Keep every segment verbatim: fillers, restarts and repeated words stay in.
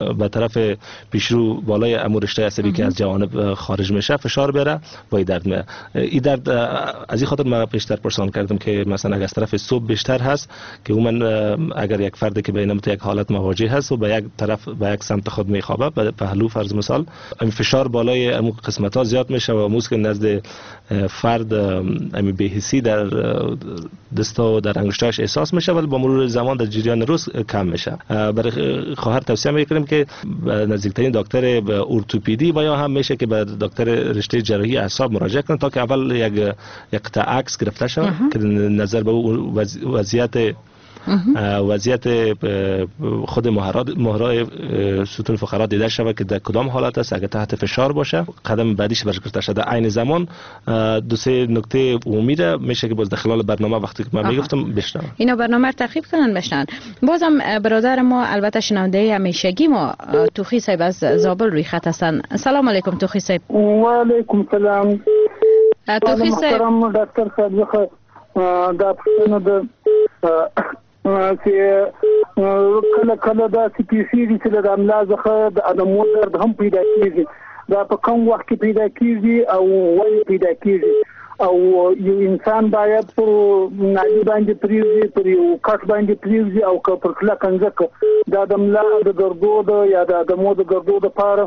به طرف پیشرو بالای امور رشته عصبی که از جوانب خارج میشه فشار بره و این درد میاد. این درد از این خاطر من پیشتر پرسان کردم که مثلا اگر از طرف صبح بیشتر هست که عموما اگر یک فرد که بین یک حالت مواجه هست و به یک طرف به یک سمت خود میخوابه به پهلو فرض مثال این فشار بالای امور قسمت ها زیاد میشه و موسک نزد فرد امی بهیسی در دستا و در انگشتاش احساس میشه ولی با مرور زمان در جریان روز کم میشه. برای خواهر توصیه میکنیم که نزدیکترین دکتر ارتوپدی و یا هم میشه که به دکتر رشته جراحی اعصاب مراجعه کنن تا که اول یک یک قطعه عکس گرفته شود که نظر به وضعیت وضعیت خود مهرای ستون فقرات دیده شود که در کدام حالت است. اگر تحت فشار باشه قدم بعدیش برش گرفته شده. عین زمان دو سه نکته عمومی را میشه که باز در خلال برنامه وقتی که من میگفتم بشنوم اینا برنامه رو ترغیب کنن بشنن. بازم برادر ما البته شنونده همیشگی ما توخی صاحب از زابل روی خط هستن. سلام علیکم توخی صاحب. و علیکم سلام. توخی صاحب دکتر صاحب دا پښتنه د چې کله کله دا سپیسی دي چې د املا ځخه د مور درد هم پیدا کیږي. دا په کوم وخت کې پیدا کیږي او ولې پیدا کیږي او یو انسان باید پر نادي باندې پریږدي پر یو کټ باندې پریږدي او که پر کله کنځک دا د املا د ګردو یا د مور د ګردو لپاره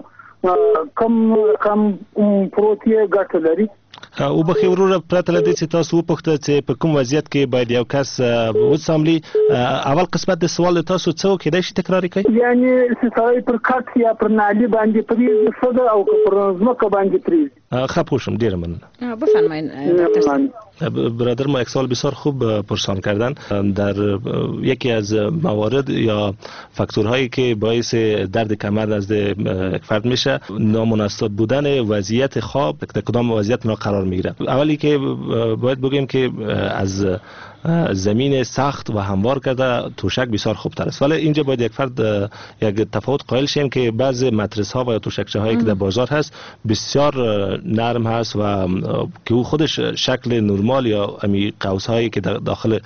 کم کم پروتین ګټه لري. او بخي وروره پرته لدی چې تاسو وپوښتل چې په کوم وضعیت کې باید یو کس وڅملي اول قسمت د سوال تاسو څو کېدای شي تکرار کړئ؟ یعنی چې سړی پر کټ یا پر نالي باندې پریږدي صدا او پر ځمکه باندې پریږدي. ښه پوه شوم ډیره مننه. بفرمایید دکتر صاحب. برادر ما یک سال بسیار خوب پرسان کردن. در یکی از موارد یا فاکتورهایی که باعث درد کمر از یک فرد میشه نامناسب بودن وضعیت خواب در کدام وضعیت ما قرار میگیره. اولی که باید بگیم که از زمین سخت و هموار کرده توشک بسیار خوب تر است. ولی اینجا باید یک فرد یک تفاوت قائل شیم که بعض مترس ها و یا توشکچه هایی که در بازار هست بسیار نرم هست و که او خودش شکل نرمال یا امی قوس هایی که داخل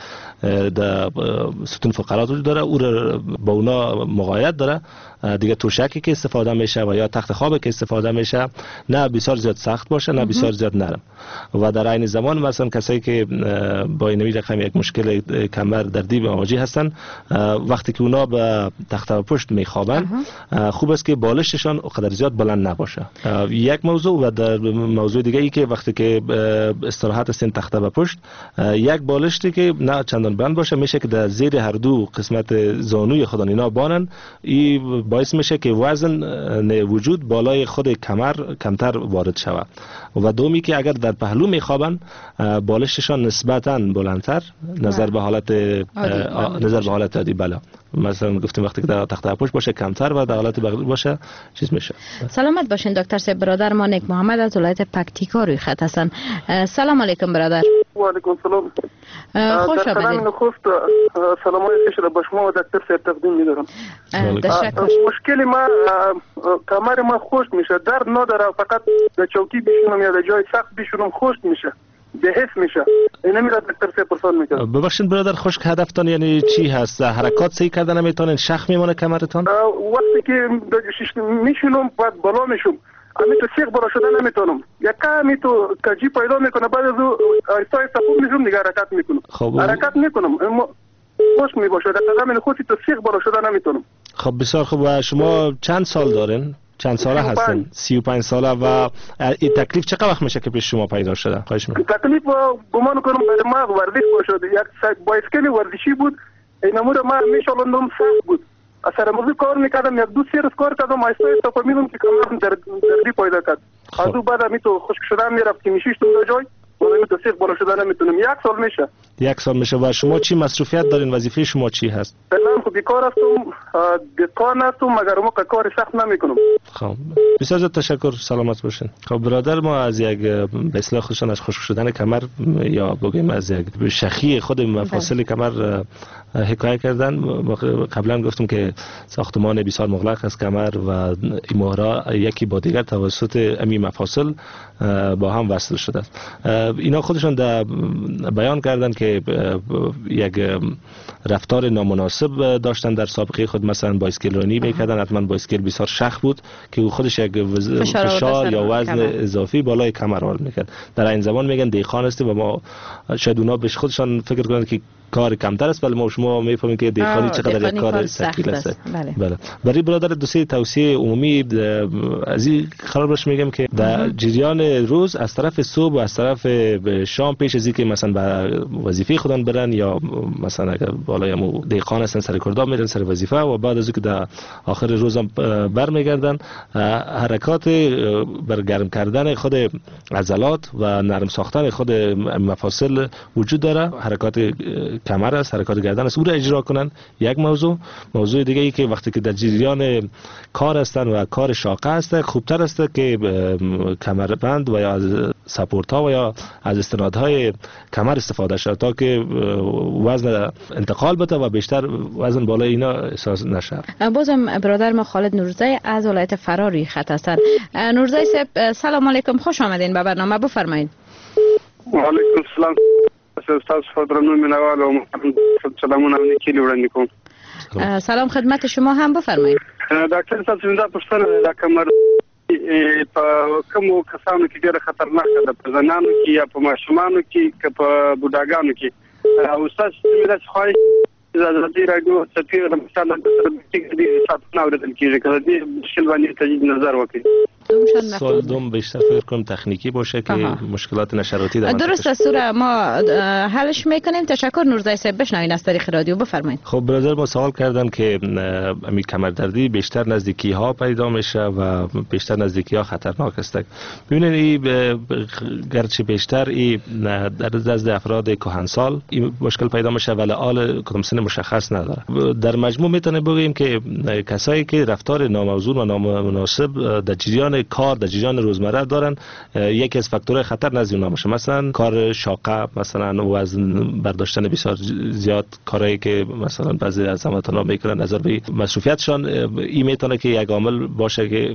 در ستون فقرات وجود داره او را با اونا مغایرت داره. دیگه توشکی که استفاده میشه و یا تخت خوابی که استفاده میشه نه بسیار زیاد سخت باشه نه بسیار زیاد نرم و در عین زمان مثلا کسایی که با این رقم یک مشکل کمر دردی مواجه هستن وقتی که اونا به تخت و پشت میخوابن خوب است که بالششان اونقدر زیاد بلند نباشه. یک موضوع و در موضوع دیگه ای که وقتی که استراحت هستین تخت و پشت یک بالشتی که نه چندان بلند باشه میشه که در زیر هر دو قسمت زانوی خودان اینا بانن. این باعث میشه که وزن وجود بالای خود کمر کمتر وارد شود. و دومی که اگر در پهلو میخوابن بالششان نسبتاً بلندتر نظر به حالت نظر به حالت عادی بله مثلا گفتیم وقتی که در تخت پشت باشه کمتر و در حالت بغل باشه چیز میشه. سلامت باشین دکتر صاحب. برادر ما نیک محمد از ولایت پکتیکا روی خط هستن. سلام علیکم برادر. و علیکم سلام. خوش آمدید. در نخست سلامای خوش را به شما و دکتر صاحب تقدیم می‌دارم. تشکر. مشکل ما کمر ما خشک میشه درد نداره فقط در چوکی بشینم یا در جای سخت بشینم خشک میشه به حس میشه. اینا میره دکتر صاحب پرسان میکنه. ببخشید برادر خشک هدفتان یعنی چی هست؟ حرکات صحیح کردن نمیتونین شخ میمونه کمرتون؟ وقتی که میشینم بعد بالا میشم امی تو سیخ بالا شدن نمیتونم یا کمی تو کجی پیدا میکنه بعد از او آیستا آیستا خوب میشم دیگه حرکت میکنم. خب حرکت میکنم اما خشک میباشه در قدم خودی تو سیخ بالا شدن نمیتونم. خب بسیار خوب. و شما چند سال دارین؟ چند ساله هستن؟ سی و پنج ساله. و این تکلیف چقدر وقت میشه که پیش شما پیدا شده؟ خواهش میکنم. تکلیف گمان کنم برای ما ورزش باشه. یک بایسکل ورزشی بود. این امور ما میشالوندم سخت بود. اثر موضوع کار میکردم یک دو سه روز کار کردم آیستا آیستا فهمیدم که کمرم درد دردی پیدا کرد. از اون بعد می تو خشک شدن میرفت که میشیش تو جای و می تو سیخ بالا شدن نمیتونم. یک سال میشه. یک سال میشه. و شما چی مصروفیت دارین؟ وظیفه شما چی هست؟ فعلا خب بیکار هستم. بیکار هستم مگر ما کار سخت نمیکنم. خب بسیار زیاد تشکر، سلامت باشین. خب برادر ما از یک به اصطلاح خودشان از خشک شدن کمر یا بگیم از یک شخی خود مفاصل کمر حکایت کردن. قبلا گفتم که ساختمان بسیار مغلق از کمر و این مهرا یکی با دیگر توسط امی مفاصل با هم وصل شده است. اینا خودشان در بیان کردن که یک رفتار نامناسب داشتن در سابقه خود، مثلا بایسکل رانی میکردن، حتما بایسکل بسیار شخ بود که او خودش یک فشار, فشار یا وزن کمر. اضافی بالای کمر حمل میکرد. در این زمان میگن دیخان است و ما شاید اونا به خودشان فکر کنند که کار کمتر است، ولی ما شما میفهمیم که دیخانی چقدر یک کار ثقیل است. بله. بله. برای برادر دوستی توصیه عمومی از این قرار باش میگم که در جریان روز از طرف صبح و از طرف شام پیش از اینکه مثلا به وظیفه خودان برن یا مثلا اگر بالای مو دیخان هستن سر کرداب میرن سر وظیفه و بعد از اینکه در آخر روز هم برمیگردن، حرکات بر گرم کردن خود عضلات و نرم ساختن خود مفاصل وجود داره. حرکات کمر است، حرکات گردن است، او را اجرا کنن. یک موضوع موضوع دیگه ای که وقتی که در جریان کار هستن و کار شاقه است، خوبتر است که کمربند و یا از سپورت ها و یا از استنادهای کمر استفاده شد تا که وزن انتقال بده و بیشتر وزن بالای اینا احساس نشه. بازم برادر ما خالد نورزی از ولایت فرا روی خط هستن. نورزی صاحب سلام علیکم، خوش آمدین به برنامه، بفرمایید. و علیکم السلام. استاد فدرانو منوال و سلامونه نیکی وړاندې کوم. سلام خدمت شما هم، بفرمایید. ډاکټر صاحب زنده پښتنه د کمر په کومو کسانو کې ډېر خطرناک ده، په زنانو کې یا په ماشومانو کې که په بوډاګانو کې. او تاسو څنګه خواهی د ازادي رادیو سفیر د مثال د سربېټ د ساتنه اوریدل کیږي که دې مشکل باندې تجدید نظر وکړي. سوال دوم بیشتر فکر کنم تکنیکی باشه که آها. مشکلات نشراتی در درست است، سوره ما حلش میکنیم. تشکر نورزی صاحب، بشنوین از طریق رادیو، بفرمایید. خب برادر ما سوال کردن که امی کمردردی بیشتر نزدیکی ها پیدا میشه و بیشتر نزدیکی ها خطرناک است. ببینید این گرچه بیشتر این در نزد افراد کهنسال این مشکل پیدا میشه ولی آل کدام سن مشخص نداره. در مجموع میتونه بگیم که کسایی که رفتار ناموزون و نامناسب در جریان کار در جریان روزمره دارن، یکی از فاکتورهای خطر نزد اونها باشه، مثلا کار شاقه، مثلا وزن برداشتن بسیار زیاد، کارهایی که مثلا بعضی از هموطنان میکنن نظر به مسئولیتشان، این میتونه که یک عامل باشه که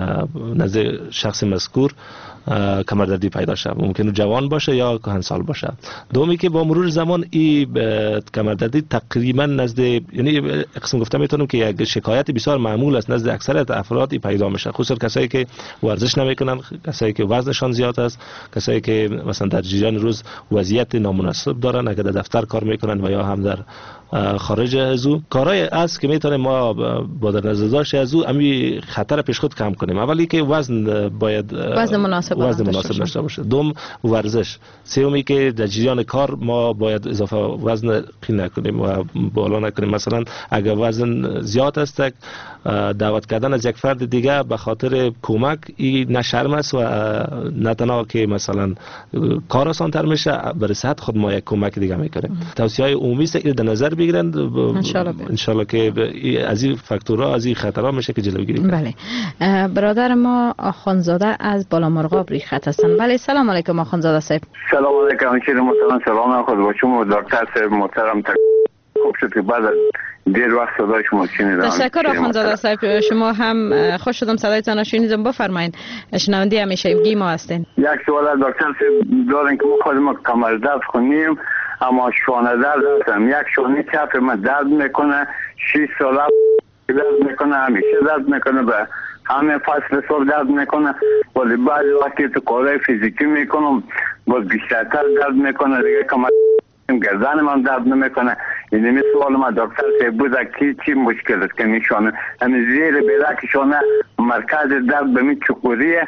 نزد شخص مذکور کمردردی پیدا شه. ممکنه جوان باشه یا کهنسال باشه. دومی که با مرور زمان این کمردردی تقریبا نزد، یعنی قسم گفتم میتونم که یک شکایت بسیار معمول است نزد اکثریت افراد پیدا میشه، خصوصا کسایی که ورزش نمیکنن، کسایی که وزنشان زیاد است، کسایی که مثلا در جریان روز وضعیت نامناسب دارن، اگر در دفتر کار میکنن و یا هم در خارج از او، کارهای است که میتونه ما با در نظر داشت از او امی خطر پیش خود کم کنیم. اولی که وزن باید وزن مناسب وزن مناسب داشته باشه. دوم ورزش. سومی که در جریان کار ما باید اضافه وزن قین نکنیم و بالا نکنیم. مثلا اگر وزن زیاد است دعوت کردن از یک فرد دیگه به خاطر کمک این نه شرم است و نه تنها که مثلا کار آسان تر میشه، برای صحت خود ما یک کمک دیگه میکنیم. توصیه های عمومی است که در نظر بگیرند ان شاء الله که از این فاکتورها از این خطرها میشه که جلوگیری کنیم. بله. برادر ما آخوندزاده از بالامرغاب روی خط هستن. بله سلام علیکم آخوندزاده صاحب. سلام علیکم شیر محترم، سلام خود با شما دکتر صاحب محترم. خوب شد که بعد دیر وقت صدای شما شنیدم. تشکر آخوندزاده صاحب، شما هم خوش شدم صدایتان را شنیدم. بفرمایید، شنونده همیشگی ما هستین. یک سوال دکتر صاحب دارن که ما خودم کمر درد کنیم اما شانه درد هستم. یک شانه چپ من درد میکنه، شش ساله درد میکنه، همیشه درد میکنه، به همه فصل سال درد میکنه، ولی بعضی وقتی تو کارهای فیزیکی میکنم باز بیشترتر درد میکنه، دیگه کمر گردن من درد نمیکنه. این می سوال ما دکتر صاحب بود که چی مشکل است که میشونه همین زیر بلک شونه مرکز درد به می چکوریه،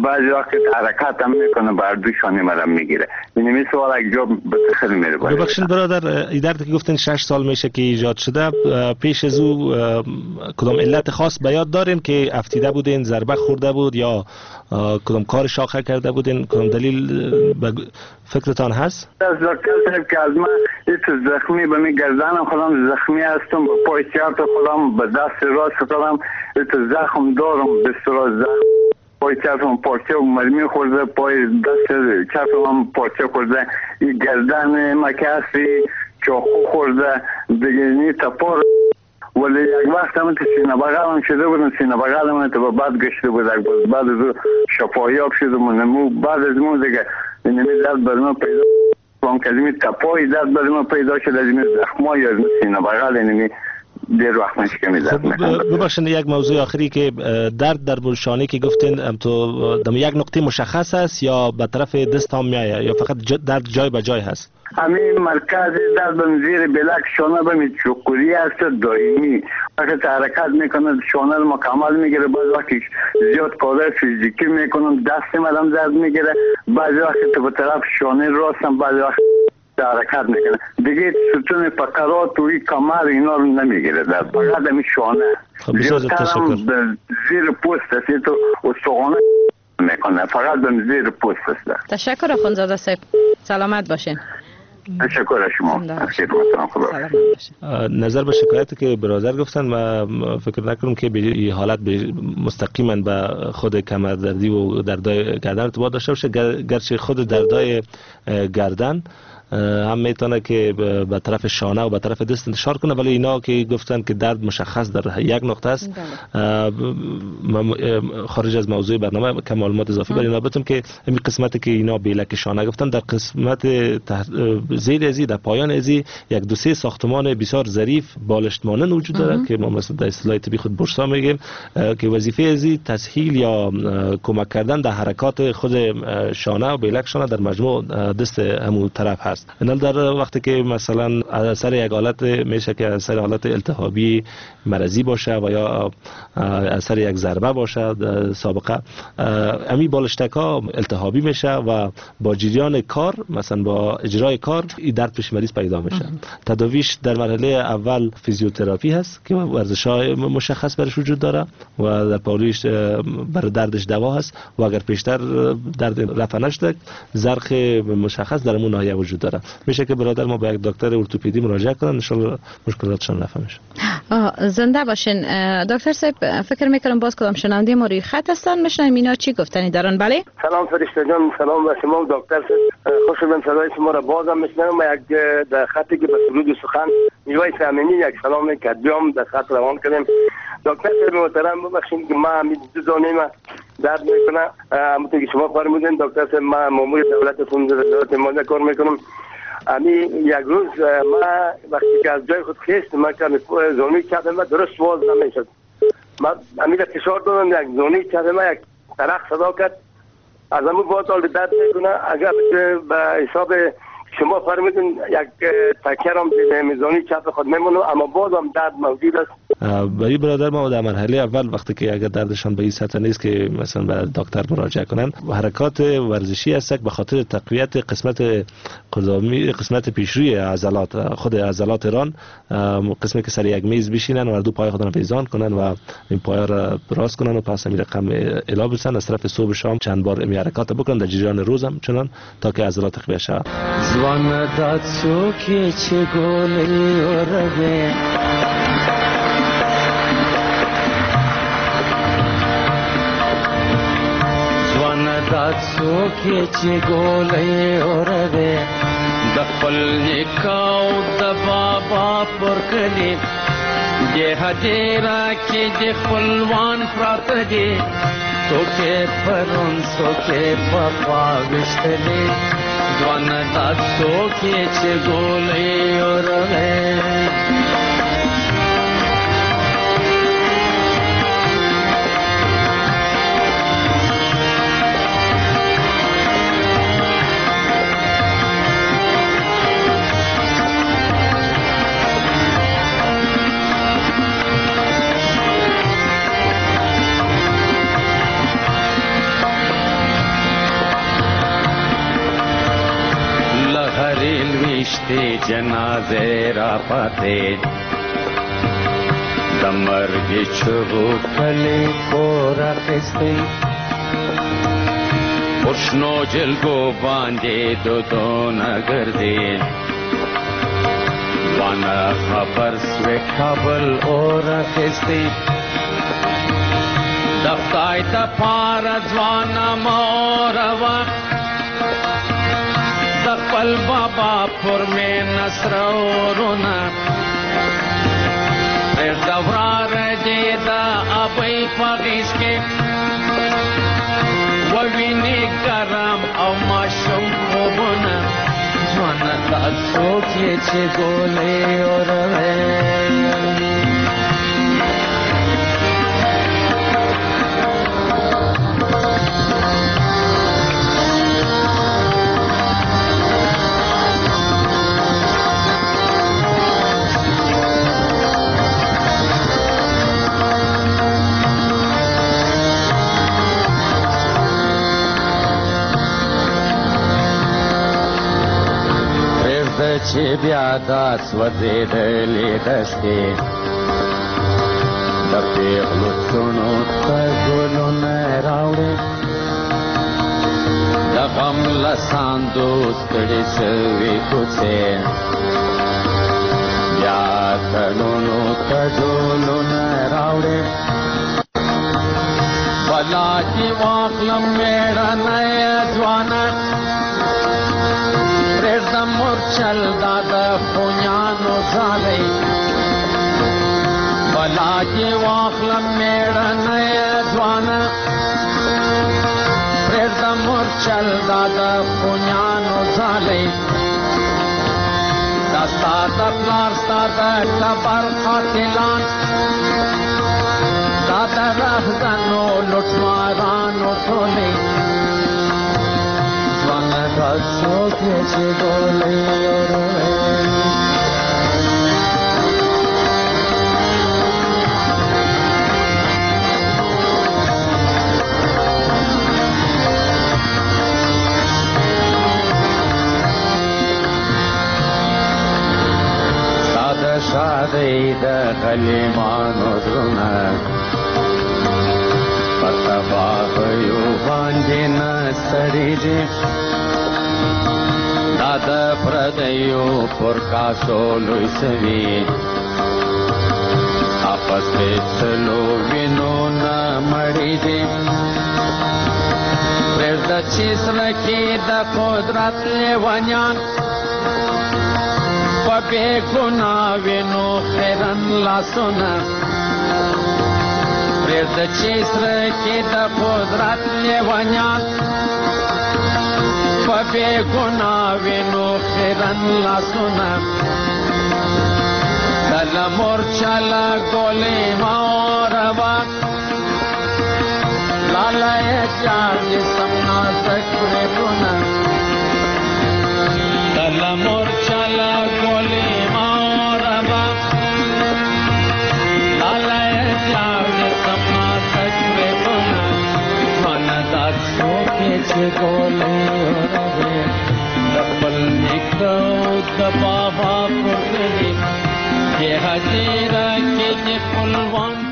بعضی وقت حرکت هم میکنه بر دو شانه مرا میگیره. این می سوال یک جا بخیر میره. ببخشید برادر، این درد که گفتین شش سال میشه که ایجاد شده، پیش از او کدام علت خاص به یاد دارین که افتیده بودین، ضربه خورده بود یا کدام کار شاقه کرده بودین؟ کدام دلیل فکرتان هست؟ از دکتر که از من ایت زخمی به می گردنم خودم زخمی هستم، به پای چپ خودم به دست راست خودم ایت زخم دارم، به صورت زخم پای چپم پارچه و مرمی خورده، پای دست چپم پارچه خورده، این گردن مکسی چاقو خورده دیگه، نی تپار. ولی یک وقت هم تو سینه بغلم شده بودم، سینه بغلم تو بعد گشته بود، بعد از شفایاب شدم و نمو، بعد از مو دیگه نمی درد بر من پیدا کنم که نمی تپایی درد بر من پیدا شد، از نمی زخمایی از سینه بغل نمی دیر وقت نشکه می درد میکنم. ببخشید یک موضوع آخری که درد در بلشانه که گفتین تو دم یک نقطه مشخص است یا به طرف دست هم میایه یا فقط درد جای به جای هست؟ همین مرکز درد به زیر بلک شانه به می چکوری است دائمی، وقت حرکت میکنه شانه رو مکمل میگیره، بعض وقت زیاد کار فیزیکی میکنم دست مدام درد میگیره، بعض وقت تو به طرف شانه راستم، بعض وقت حرکت میکنه دیگه ستون فقرات و این کمر اینا رو نمیگیره، در فقط همین شانه زیادتر هم زیر پوست است تو استخوانه میکنه، فقط به زیر پوست است. تشکر اخوندزاده صاحب، سلامت باشین. تشکر شما. نظر به شکایتی که برادر گفتن، ما فکر نکنم که به این حالت مستقیما به خود کمردردی و دردای گردن ارتباط داشته باشه، گرچه خود دردای گردن هم میتونه که به طرف شانه و به طرف دست انتشار کنه، ولی اینا که گفتن که درد مشخص در یک نقطه است، خارج از موضوع برنامه که معلومات اضافی برای اینا بدم که این قسمتی که اینا بیلک شانه گفتن، در قسمت زیر ازی در پایان ازی یک دو سه ساختمان بسیار ظریف بالشت مانند وجود داره که ما مثلا در اصطلاح طبی خود برسا میگیم که وظیفه ازی تسهیل یا کمک کردن در حرکات خود شانه و بیلک شانه در مجموع دست همون طرف هست. اینا در وقتی که مثلا اثر یک حالت میشه که اثر حالت التهابی مرضی باشه و یا اثر یک ضربه باشه سابقه، امی بالشتکا التهابی میشه و با جریان کار مثلا با اجرای کار این درد پیش مریض پیدا میشه. تداویش در مرحله اول فیزیوتراپی هست که ورزش‌های مشخص برش وجود داره و در پاولیش برای دردش دوا هست و اگر پیشتر درد رفع نشده زرخ مشخص در اون ناحیه وجود داره. میشه که برادر ما به یک دکتر ارتوپدی مراجعه کنن، ان شاء الله مشکلاتشون رفع میشه. زنده باشین دکتر صاحب. فکر میکنم باز کدام شنونده ما روی خط هستن، میشنن اینا چی گفتنی دارن؟ بله سلام فرشته جان، سلام به شما دکتر صاحب، خوش شدم صدای شما را بازم میشنم. ما یک در خطی که به سرود سخن میوای سامینی یک سلام کدیام در خط روان کردیم. دکتر صاحب محترم ببخشید که ما دو زانه ما درد میکنه، همونطور که شما فرمودین دکتر صاحب، ما مامور دولتتون دولت ماده کار میکنم. امی یک روز ما وقتی که از جای خود خیستم، ما که زانوی چپ ما درست باز نمیشد، ما امی را فشار دادم، یک زانوی چپ ما یک ترق صدا کرد، از همون باز حال درد میکنه. اگر به حساب شما فرمودین یک تکرم به میزانی چپ خود میمونه، اما باز هم درد موجود است. برای برادر ما در مرحله اول وقتی که اگر دردشان به این سطح نیست که مثلا به دکتر مراجعه کنن، حرکات ورزشی است به خاطر تقویت قسمت قدامی، قسمت پیشروی عضلات خود عضلات ران، قسمی که سر یک میز بشینن و دو پای خودن ویزان کنن و این پایا را راست کنن و پس همین رقم الا بسن، از طرف صبح شام چند بار این حرکات بکنن در جریان روزم چنان تا که عضلات تقویت شود. زوان داد سوکی چه گلی و ربه زوان داد سوکی چه گلی و ربه دخل نکاو دبابا پرکلی ده دیرا کی ده خلوان پرات دی تو که پرون سو که پاپا وشتلی زوان داد سوکی چه گلی و ربه تی جنازه را پاتے دمرگی چغو کلی پورا خستی پشنو جلگو باندې دو دون گردی وانا خبر سوی کابل اور خستی دفتای تا پار ځوانا موروا دخل بابا پر میں نصر ورونا پر دورار جیدا ابی پاگیش کے ووینی کرم او ماشم خوبنا جوانا تاسو کی چه گولی اور چې بیا دا سوځېدلې دښتې د پېغلو څڼو ته ګلونه راوړې د غم له ساندو ستړې شوې کوڅې بیا تړونو ته ډولونه راوړې بلا دې واخلم مېړنی ځوانه پرېږدم مورچل دا د خونیانو ځالۍ بلا دې واخلم مېړنی ځوانه پرېږدم مورچل دا د خونیانو ځالۍ دا ستا د پلار ستا د ټبر قاتلان دا د رهزنو لوټمارانو ټولۍ تاسو کې چې ګولې اورې ساده شادې د غلیمانو زړونه په تباهیو باندې نه ستړېږي دا د پردیو پر کاسو لوی سوي اپس پیڅلو وینو نه مړی دي پرېږده چې زړه کې د قدرت لیونیان په بې ګناه وینو خیرن لاسونه پرېږده چې زړه کې د قدرت لیونیان په بې ګناه وینو خیرن لاسونه کله مورچله ګولې موروا لالی جان جسم نازک بریتونه کله مورچله ګولې موروا لالی جان جسم نازک بریتونه ونه دا څوکې چې ګولې د بابا پر دې هدیره کې د خپلوان